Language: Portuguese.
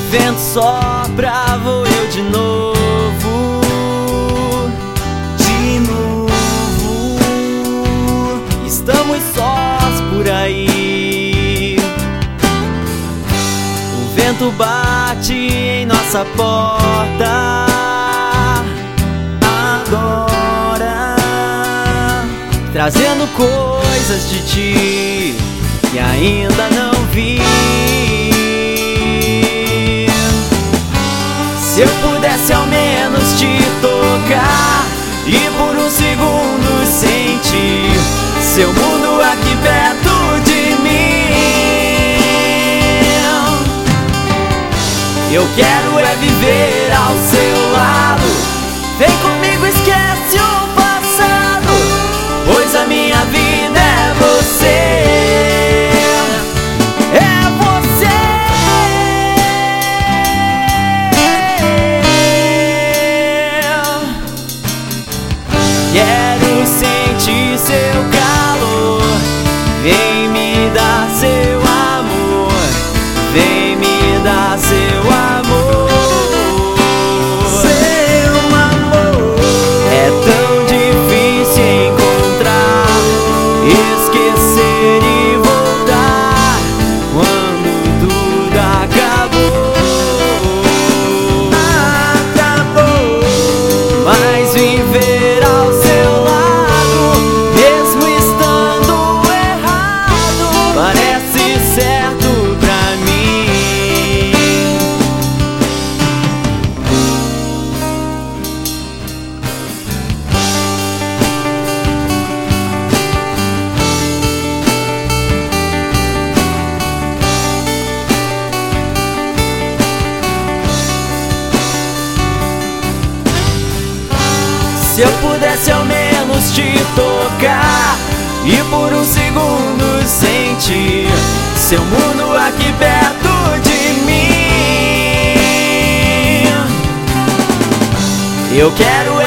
vento sopra, vou eu de novo. De novo. Estamos sós por aí. O vento bate em nossa porta agora, trazendo coisas de ti que ainda não vi. Se eu pudesse ao menos te tocar e por um segundo sentir seu mundo aqui perto de mim. Eu quero é viver ao seu lado. Vem comigo, esquece o passado, pois a minha vida é você. Quero sentir seu calor, vem me dar seu amor, vem me dar seu amor. Seu amor é tão difícil encontrar, esquecer e voltar quando tudo acabou. Acabou, mas viver ao seu lado, mesmo estando errado, parece certo pra mim. Se eu pudesse ao menos te tocar e por um segundo sentir seu mundo aqui perto de mim. Eu quero